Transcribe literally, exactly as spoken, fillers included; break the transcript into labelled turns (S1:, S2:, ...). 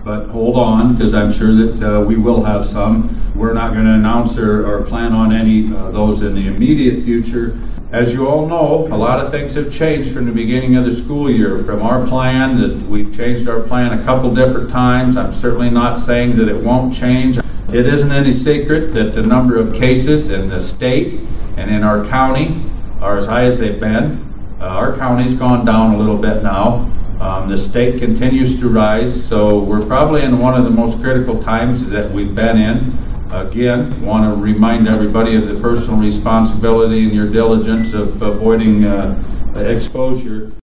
S1: but hold on, because I'm sure that uh, we will have some. We're not going to announce or, or plan on any uh, those in the immediate future. As you all know, a lot of things have changed from the beginning of the school year. From our plan, that we've changed our plan a couple different times. I'm certainly not saying that it won't change. It isn't any secret that the number of cases in the state and in our county are as high as they've been. Uh, our county's gone down a little bit now. Um, the state continues to rise, so we're probably in one of the most critical times that we've been in. Again, want to remind everybody of the personal responsibility and your diligence of avoiding uh, exposure.